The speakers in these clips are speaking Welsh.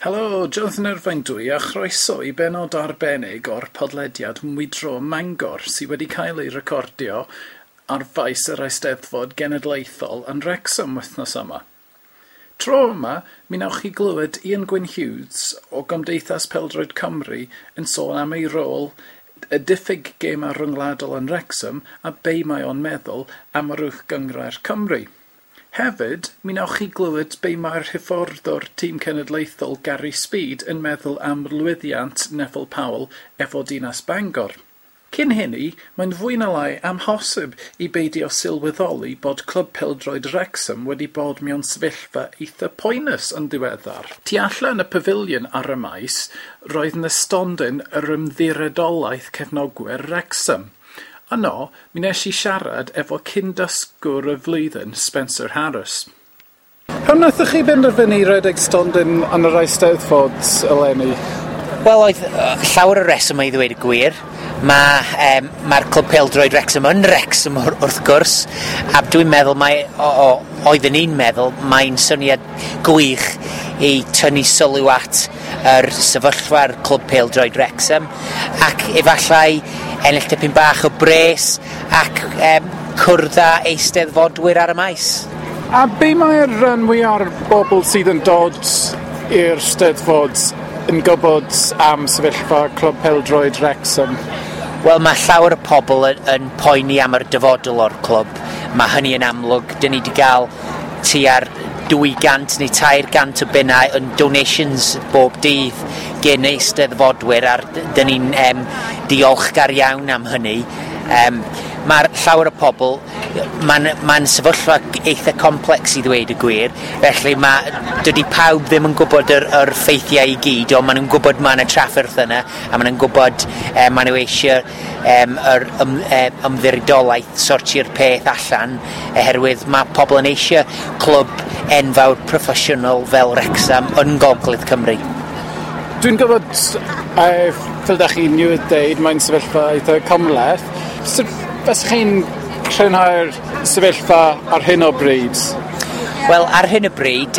Helo, Jonathan Irvine dwi a chroeso I benod arbennig o'r podlediad Mwydro Mangor sydd wedi cael ei recordio ar faes yr Eisteddfod Genedlaethol yn Wrexham wythnos yma. Tro yma, mi wnewch chi glywed Ian Gwyn Hughes o Gymdeithas Pêl-droed Cymru yn sôn am ei rôl y diffyg gêm rhyngwladol yn Wrexham a be mae o'n meddwl am yr Gynghrair Cymru. Hefyd, mi wnewch chi glywed be mae'r hyfforddwr tîm cenedlaethol Gary Speed yn meddwl am lwyddiant Neville Powell efo Dinas Bangor. Cyn hynny, mae'n fwy na lai amhosib I beidio sylweddoli bod Clwb Pêl-droed Wrexham wedi bod mewn sefyllfa eitha poenus yn ddiweddar. Tu allan y pafiliwn ar y maes, roedd yn ystondyn yr ymddiredolaeth cefnogwyr Wrexham. Yno, mi nes I siarad efo cyndysgwr y flwyddyn, Spencer Harris. Pam nathach chi benderfynu redeg stondin yn yr Eisteddfod eleni? Wel, oedd llawer o reswm I ddweud y gwir. Mae'r Clwb Pêl-droed Wrexham yn Wrexham wrth gwrs, a dwi'n meddwl oedden ni'n meddwl mae'n syniad gwych I tynnu sylw at yr sefyllfa'r Clwb Pêl-droed Wrexham ac efallai ennill dipyn bach o bres ac cwrdd â eisteddfodwyr ar y maes. A be mae'r rhan mwyaf o'r bobl sydd yn dod i'r Steddfod yn gwybod am sefyllfa Clwb Pêl-droed Wrexham? Wel, mae llawer o pobl yn poeni am yr dyfodol o'r clwb. Mae hynny yn amlwg. Dyn ni wedi cael tua'r 200 neu 300 o bunnau yn donations bob dydd gen eisteddfodwyr a dyn ni'n diolchgar iawn am hynny. Mae'r llawer o pobl, mae'n sefyllfa eitha complex I ddweud y gwir, felly dydy pawb ddim yn gwybod yr ffeithiau I gyd, ond maen nhw'n gwybod mae yna trafferth yna, a maen nhw'n gwybod maen nhw eisiau yr ymddirdolaeth sorti'r peth allan, oherwydd mae pobl yn eisiau clwb enfawr proffesiynol fel Wrexham yn Gogledd Cymru. Dwi'n gwybod, fel da chi'n newid dweud, mae'n sefyllfa eitha cymleth. Fes chi'n crynhau'r sefyllfa ar hyn o bryd? Wel, ar hyn o bryd,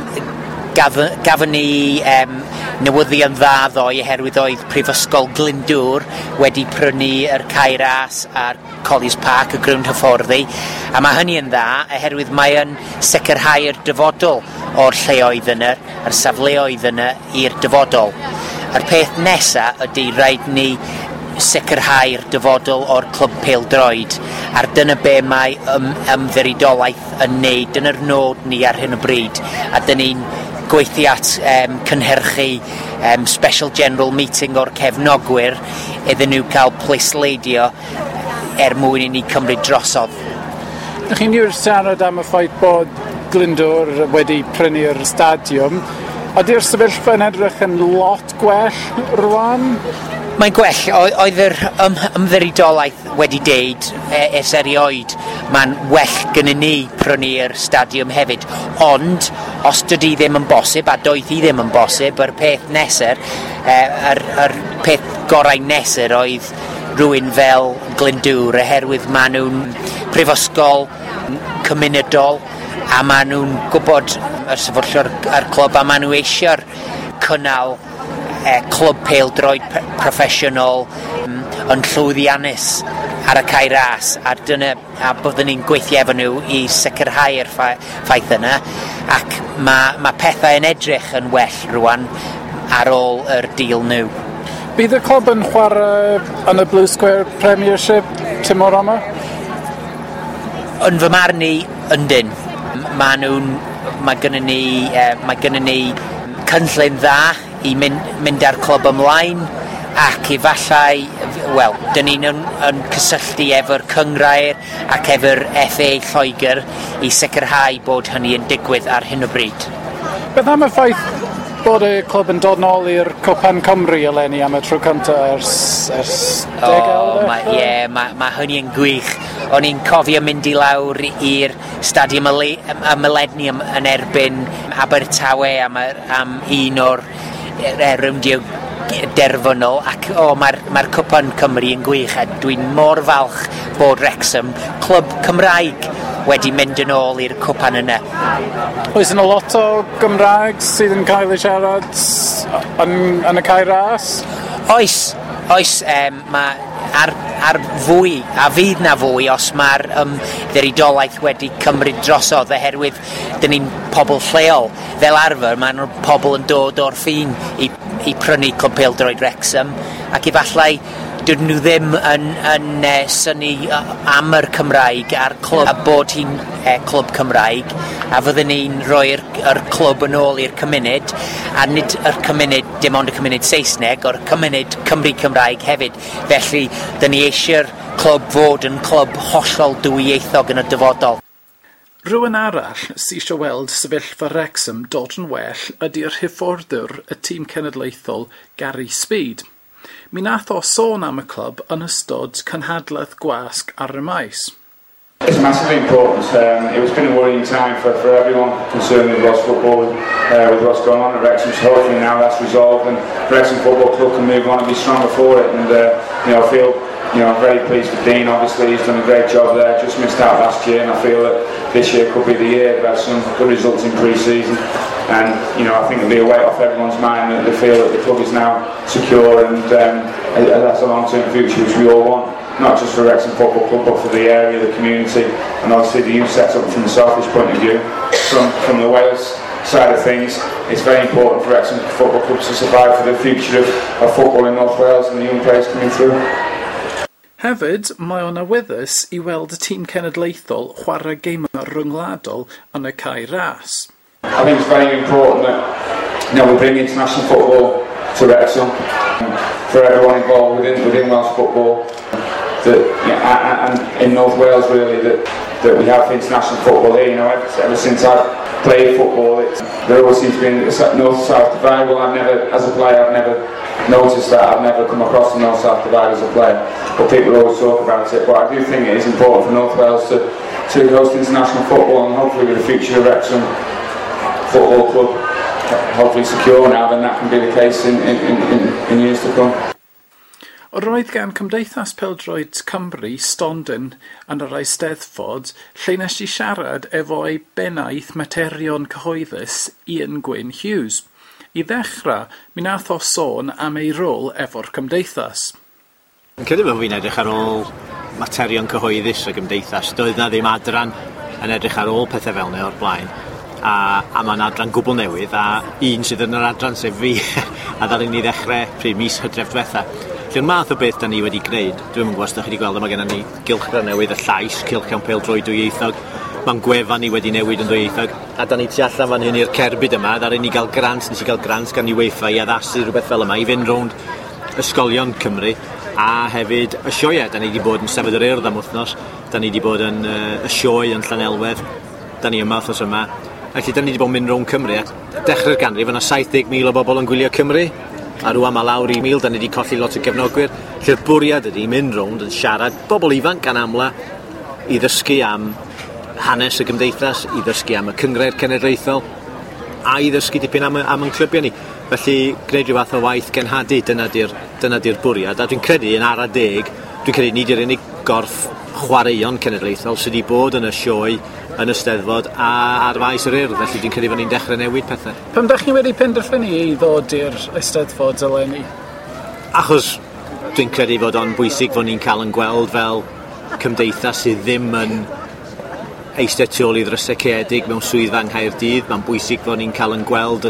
gafon ni newyddion dda ddoe oherwydd oedd Prifysgol Glyndŵr wedi prynu yr Caeras a'r Colliers Park y Ground Hyfforddi, a mae hynny yn dda oherwydd mae yn sicrhau'r dyfodol o'r lleoedd yna, yr safleoedd yna i'r dyfodol. Yr peth nesaf ydy rhaid ni sicrhau'r dyfodol o'r Clwb Pêl-droed a'r dyna be mae ymddiridolaeth yn neud, dyna'r nod ni ar hyn o bryd a dyn ni'n gweithio at cynhyrchu special general meeting o'r cefnogwyr iddyn nhw cael pleisleidio mwyn I ni cymryd drosodd. Ydych chi'n siarad am y ffaith bod Glyndŵr wedi prynu'r stadiwm. Ydy'r sefyllfa yn edrych yn lot gwell rwan? Mae'n gwell, oedd yr ymddiridolaeth wedi deud ers erioed, mae'n well gyda ni prynu'r stadiwm hefyd, ond os dydy ddim yn bosib, a doedd hi ddim yn bosib, yr peth nesaf, yr peth gorau nesaf oedd rhywun fel Glyndŵr, oherwydd maen nhw'n prifysgol cymunedol, a maen nhw'n gwybod yr sefyllfa'r clwb, a maen nhw eisiau'r cynnal clwb pêl-droed proffesiynol yn llwyddiannus ar y Caeras a byddwn ni'n gweithio efo nhw I sicrhau'r ffaith yna ac mae pethau yn edrych yn well rwan ar ôl yr deal nhw. Bydd y clwb yn chwarae yn y Blue Square Premiership tymor yma? Yn fy marn I, yndyn. Mae gynnon ni cynllun dda I mynd â'r clwb ymlaen ac efallai, wel, dyn ni'n yn cysylltu efo'r cynghrair ac efo'r FA Lloegr I sicrhau bod hynny yn digwydd ar hyn o bryd. Beth am y ffaith bod y clwb yn dod nôl i'r Cwpan Cymru eleni am y tro cyntaf ers degawd? Mae hynny yn gwych. O'n i'n cofio mynd I lawr i'r stadiwm y Millennium yn erbyn Abertawe am un o'r rowndio derfynol ac mae'r Cwpan Cymru yn gwych a dwi'n mor falch bod Wrexham, clwb Cymraeg wedi mynd yn ôl i'r cwpan yna. Oes yna lot o Gymraeg sydd yn cael ei siarad yn y cae ras? Oes, mae ar fwy, a fydd na fwy os mae'r ddeudolaeth wedi cymryd drosodd oherwydd dyn ni'n pobl lleol. Fel arfer, mae nhw'n pobl yn dod o'r ffin i prynu Clwb Pêl-droed Wrexham ac efallai dydyn nhw ddim yn syni am yr Cymraeg a'r clwb a bod hi'n clwb Cymraeg a fyddwn ni'n rhoi'r clwb yn ôl i'r cymuned a nid yr cymuned, dim ond y cymuned Saesneg o'r cymuned Cymru-Cymraeg hefyd. Felly, dyn ni eisiau'r clwb fod yn clwb hollol dwyieithog yn y dyfodol. Rhywun arall sy'n eisiau weld sefyllfa Wrexham dod yn well ydy'r hyfforddwr y tîm cenedlaethol Gary Speed. Mi nath o sôn am y clwb yn ystod cynhadledd gwasg ar y maes. It's massively important. It's been a worrying time for everyone concerned with Ross football, with what's going on at Wrexham. So hopefully now that's resolved and Wrexham Football Club can move on and be stronger for it. And I feel very pleased with Dean. Obviously he's done a great job there. Just missed out last year, and I feel that this year could be the year. We've had some good results in pre-season, and I think it'll be a weight off everyone's mind that they feel that the club is now secure and that's a long-term future which we all want. Not just for Wrexham Football Club, but for the area, the community, and obviously the youth set up from the selfish point of view. From the Wales side of things, it's very important for Wrexham Football Club to survive for the future of football in North Wales and the young players coming through. Hefyd, mae o'n awyddus i weld y tîm cenedlaethol chwarae geimau rhyngwladol yn y cae ras. I think it's very important that we bring international football to Wrexham for everyone involved within Welsh football. And in North Wales really that we have international football here. Ever since I've played football, there always seems to be a north-south divide. Well, as a player, I've never noticed that. I've never come across the north-south divide as a player, but people always talk about it. But I do think it is important for North Wales to host international football, and hopefully with the future of Wrexham Football Club hopefully secure now, then that can be the case in years to come. Roedd gan Cymdeithas Pêl-droed Cymru stondin yn yr Eisteddfod lle nes i siarad efo ei bennaeth materion cyhoeddus Ian Gwyn Hughes. I ddechrau, mi nath o sôn am ei rôl efo'r Cymdeithas. Yn credu bod fi'n edrych ar ôl materion cyhoeddus y Gymdeithas. Doedd na ddim adran yn edrych ar ôl pethau fel yna o'r blaen. A mae'n adran gwbl newydd, a un sydd yn yr adran sef fi, a ddalen ni ddechrau pryd mis Hydref diwetha. Lle'r math o beth da ni wedi gwneud, dwi'n yn gwybod os da chi wedi gweld, mae gennym ni gylchgrawn newydd y llais, cylchgrawn pêl-droed dwyieithog, mae'n gwefan ni wedi newid yn dwyieithog, a da ni tu allan fan hyn i'r cerbyd yma, ddaru ni gael grant, nes i gael grant gan UEFA i addasu rhywbeth fel yma, i fynd rownd ysgolion Cymru, a hefyd y sioe, da ni wedi bod yn Sefyd yr Urdd am wythnos, da ni wedi bod yn y sioe yn Llanelwedd, da ni yma wythnos yma, felly da ni wedi bod yn mynd rownd Cymru, a dechrau'r ganrif yna 70,000 o bobl yn gwylio Cymru, a rwan mae lawr i 1,000, da ni wedi colli lot o gefnogwyr. Lle'r bwriad ydy mynd rownd yn siarad bobl ifanc gan amla i ddysgu am hanes y gymdeithas, i ddysgu am y cyngred cenedlaethol a i ddysgu dipyn am yn clybiau ni. Felly, gwneud rhyw fath o waith genhadu, dyna di'r bwriad. A dwi'n credu yn ara deg, dwi'n credu nid yw'r unig gorff chwaraeon cenedlaethol sydd wedi bod yn y sioe, yn y Steddfod a ar faes yr Urdd, felly dwi'n credu bod ni'n dechrau newid pethau. Pam ddech chi wedi penderfynu i ddod i'r Eisteddfod eleni? Achos dwi'n credu fod o'n bwysig fod ni'n cael yn gweld fel cymdeithas sydd ddim yn eistedd tu ôl i ddrysau caeedig mewn swyddfa yng Nghaerdydd. Mae'n bwysig fod ni'n cael yn gweld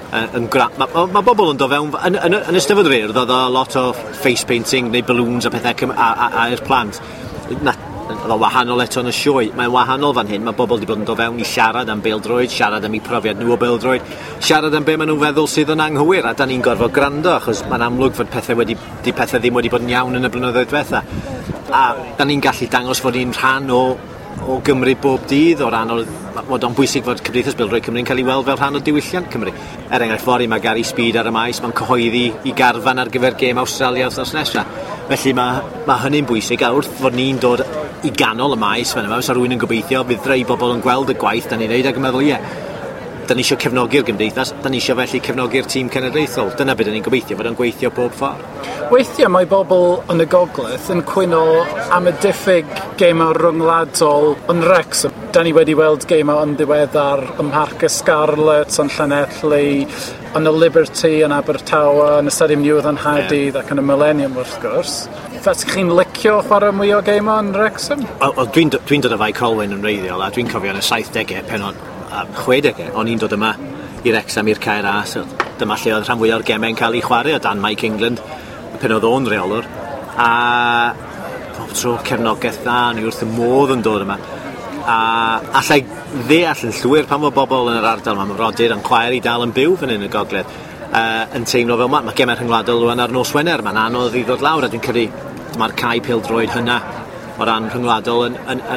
Mae bobl yn dod fewn yn y Steddfod yr Urdd, oedd o lot o face painting neu balloons a pethau a'r plant. Oedd o wahanol eto yn y sioe. Mae'n wahanol fan hyn, mae bobl wedi bod yn dod fewn i siarad am bêl-droed, siarad am eu profiad nhw o bêl-droed, siarad am be maen nhw'n feddwl sydd yn anghywir, a da ni'n gorfod gwrando, achos mae'n amlwg fod pethau ddim wedi bod yn iawn yn y blynyddoedd diwetha. A da ni'n gallu dangos fod ni'n rhan o Gymru bob dydd, o ran fod o'n bwysig fod Cymdeithas Bêl-droed Cymru'n cael ei weld fel rhan o diwylliant Cymru. Enghraifft fori, mae Gary Speed ar y maes, mae'n cyhoeddi i garfan ar gyfer gêm Awstralia wythnos nesaf. Felly mae hynny'n bwysig, a wrth fod ni'n dod i ganol y maes fan yma, os rhywun yn gobeithio, bydd rhai bobl yn gweld y gwaith da ni'n neud ac yn meddwl, da ni eisiau cefnogi'r gymdeithas, da ni eisiau felly cefnogi'r tîm cenedlaethol. Dyna beth da ni'n gobeithio, fod o'n gweithio bob ffordd. Weithiau mae bobl yn y gogledd yn cwyno am y diffyg gemau rhyngwladol yn Wrexham. Da ni wedi weld gemau yn ddiweddar ym Mharc y Scarlett, yn Llanelli, yn y Liberty, yn Abertawe, yn y Stadiwm Newydd yn Nghaerdydd ac yn y Millennium wrth gwrs. Fes chi'n licio chwarae mwy o gemau yn Wrexham? Dwi'n dod â fai Colwyn yn reiddiol, a dwi'n cofio yn y 70au, pen o'n 60au, o'n i'n dod yma i Wrexham i'r caer A, so dyma lle oedd rhan fwy o'r gemau'n cael ei chwarae o dan Mike England, pen oedd o'n reolwr, a pob tro cefnogaeth dda, ni wrth y modd yn dod yma. A allai ddeall yn llwyr pan fod bobl yn yr ardal yma, mae Rodyr yn chwaer i dal yn byw fan hyn yn y gogledd, yn teimlo fel mae gemau rhyngwladol rwan ar nos Wener, mae'n anodd i ddod lawr, a dwi'n credu mae'r cae pêl-droed hynna o ran rhyngwladol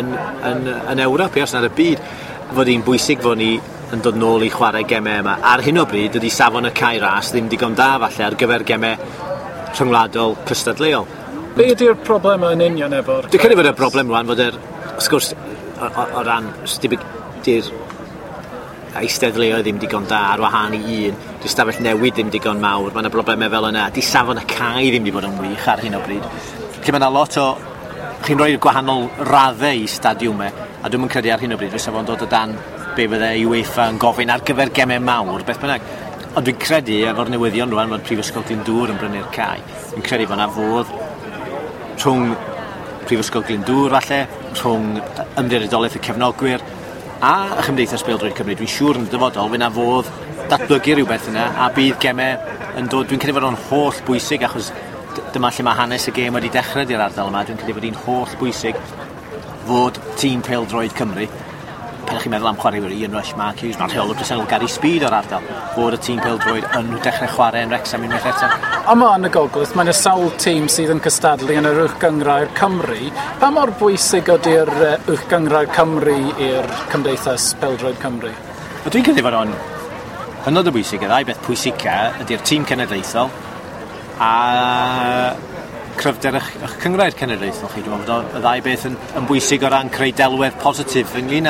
yn Ewrop, os na'r y byd, fod hi'n bwysig fod ni yn dod nôl i chwarae gemau yma. Ar hyn o bryd, ydy safon y cae ras ddim digon da falle ar gyfer gemau rhyngwladol cystadleol. Be ydy'r problemau yn union efo'r... Dwi'n credu bod y broblem rwan fod wrth gwrs, o ran, di'r eisteddleoedd ddim digon da ar wahân i un, di'r stafell newid ddim digon mawr, mae yna broblemau fel yna, di safon y cae ddim di bod yn wych ar hyn o bryd. Lle mae yna lot o... Chi'n rhoi'r gwahanol raddau i stadiwmau, a dwi'n credu ar hyn o bryd, fysa fo'n dod o dan be fydde UEFA yn gofyn ar gyfer gemau mawr, beth bynnag. Ond dwi'n credu, efo'r newyddion rwan, fod Prifysgol Glyndŵr yn brynu'r cae. Dwi'n credu bod yna fodd rhwng Prifysgol Glyndŵr, falle, rhwng ymddiriedolaeth y cefnogwyr, a y Chymdeithas Bêl-droed Cymru. Dwi'n siŵr yn dyfodol, fydd yna fodd datblygu rhywbeth yna, a bydd gemau yn dod. Dwi'n credu bod o'n holl bwysig, achos dyma lle mae hanes y gêm wedi dechrau di'r ardal yma. Dwi'n credu bod hi'n holl bwysig fod tîm Pêl-droed Cymru, pan ych chi'n meddwl am chwaraewyr Ian Rush, Mark Hughes, mae'r rheolwr presennol Gary Speed o'r ardal, fod y tîm Pêl-droed yn dechrau chwarae yn Wrexham unwaith eto. Yma yn y gogledd, mae'n y sawl tîm sydd yn cystadlu yn yr Uwch-gynghrair Cymru. Pa mor bwysig ydy'r Uwch-gynghrair Cymru i'r Cymdeithas Pêl-droed Cymru? Dwi'n credu fod o'n hynod o bwysig, y ddau beth pwysica ydy'r tîm cenedlaethol a cryfder eich cynghrair cenedlaethol chi. Dwi'n meddwl y ddau beth yn bwysig o ran creu delwedd positif ynglyn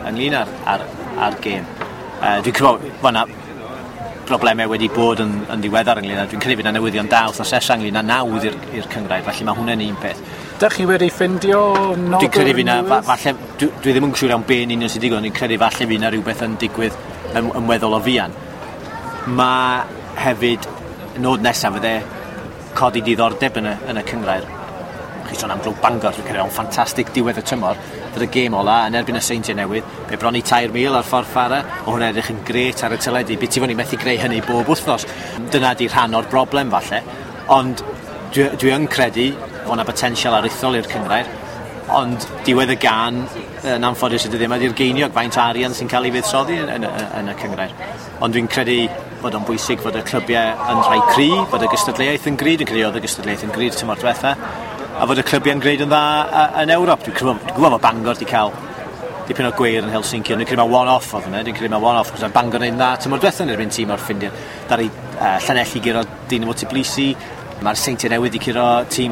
ar gêm. Dwi'n credu bod yna broblemau wedi bod yn ddiweddar ynglyn â. Dwi'n credu bod yna newyddion da wrth os ynglyn â nawdd i'r cynghrair, felly mae hwnna'n un peth. Dych chi wedi ffindio nodwr? Dwi'n credu falle, dwi ddim yn siŵr am be'n union sy'n digwydd, dwi'n credu falle fi yna rhywbeth yn digwydd yn weddol o fian. Mae hefyd nod nesaf fydde codi diddordeb yn y cynghrair. Chi sôn am Glwb Bangor, dwi'n credu o'n ffantastig diwedd y tymor, fydd y gêm ola yn erbyn y Seintiau Newydd, be bron i 3,000 ar ffordd ffara, o hwnna edrych yn gret ar y teledu, beth ti fod ni'n methu greu hynny bob wythnos. Dyna di rhan o'r broblem falle, ond dwi yn credu o yna potensial aruthrol i'r cynghrair, ond diwedd y gan yn anffodus ydy ddim ydy'r geiniog faint arian sy'n cael ei fuddsoddi yn y cynghrair. Ond dwi'n credu bod o'n bwysig fod y clybiau yn rhai cry, fod y gystadleuaeth yn grid, dwi'n credu oedd y gystadleuaeth yn grid tymor diwetha, a fod y clybiau yn greid yn dda yn Ewrop. Dwi'n gwybod fod Bangor wedi cael dipyn o gweir yn Helsinki, ond dwi'n credu mae one-off oedd hwnna, dwi'n credu mae one-off, achos Bangor yn dda tymor diwetha yn erbyn tîm o'r Ffindir. Dar i Llanelli giro Dynamo Tbilisi, mae'r Seintiau Newydd i curo tîm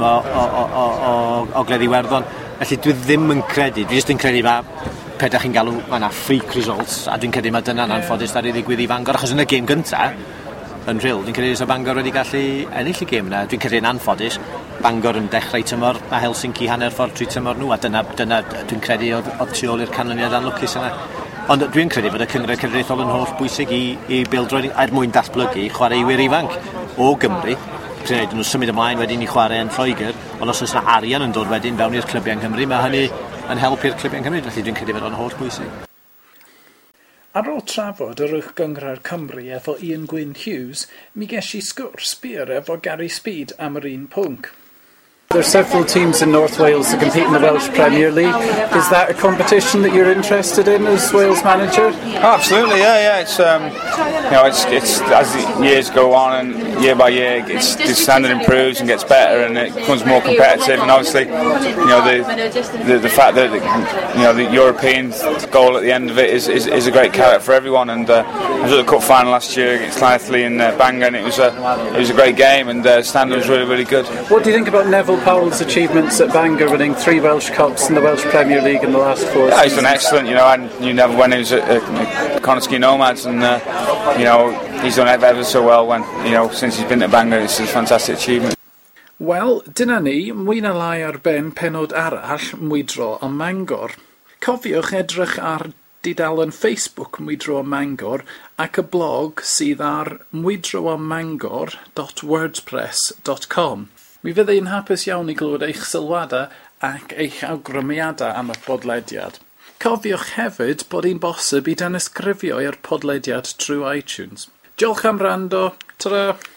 o Gleddi Iwerddon. Felly dwi ddim yn credu, dwi jyst yn credu mae pe da chi'n galw, mae yna freak results, a dwi'n credu mae dyna'n anffodus dar i ddigwydd i Bangor, achos yn y gêm gyntaf, yn rhyl, dwi'n credu o Bangor wedi gallu ennill y gêm yna. Dwi'n credu'n anffodus, Bangor yn dechrau tymor a Helsinki hanner ffordd trwy tymor nhw, a dyna dwi'n credu oedd tu ôl i'r canlyniad anlwcus yna. Ond dwi'n credu fod y cynghrair cenedlaethol yn holl bwysig i bêl-droed er mwyn datblygu chwaraewyr ifanc o Gymru. Pryd nhw'n symud ymlaen wedyn i chwarae yn Lloegr, ond os oes yna arian yn dod wedyn fewn i'r clybiau yng Nghymru, mae hynny yn helpu'r clybiau yng Nghymru, felly dwi'n credu fod o'n holl bwysig. Ar ôl trafod yr Uwch-gynghrair Cymru efo Ian Gwyn Hughes, mi ges i sgwrs byr efo Gary Speed am yr un pwnc. There are several teams in North Wales that compete in the Welsh Premier League. Is that a competition that you're interested in as Wales manager? Oh, absolutely, yeah. It's it's as the years go on and year by year, the standard improves and gets better, and it becomes more competitive. And obviously, the fact that the European goal at the end of it is a great carrot for everyone. And I was at the cup final last year against Llanelli in Bangor, and it was a great game, and the standard was really, really good. What do you think about Neville Powell's achievements at Bangor, winning 3 Welsh Cups and the Welsh Premier League in the last 4 seasons? He's done excellent. I knew Neville when he was at Connah's Nomads, and he's done ever so well when since he's been at Bangor. It's a fantastic achievement. Wel, dyna ni, mwy na lai ar ben penod arall Mwydro am Mangor. Cofiwch edrych ar dudalen Facebook Mwydro am Mangor ac y blog sydd ar mwydroammangor.wordpress.com. Mi fydd ein hapus iawn i glywed eich sylwadau ac eich awgrymiadau am y podlediad. Cofiwch hefyd bod hi'n bosib i danysgrifio i'r podlediad trwy iTunes. Diolch am rando. Ta-ra!